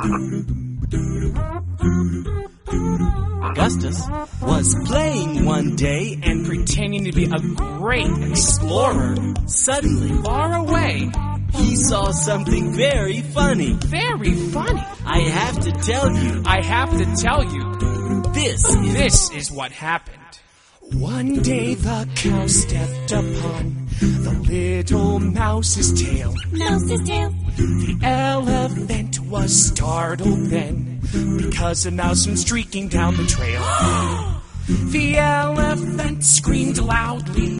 Augustus was playing one day and pretending to be a great explorer. suddenly Far away. he saw something very funny. Very funny. I have to tell you, I have to tell you, this is what happened. One day the cow stepped upon the little mouse's tail. Mouse's tail. The elephant was startled then, because a mouse went streaking down the trail. The elephant screamed loudly.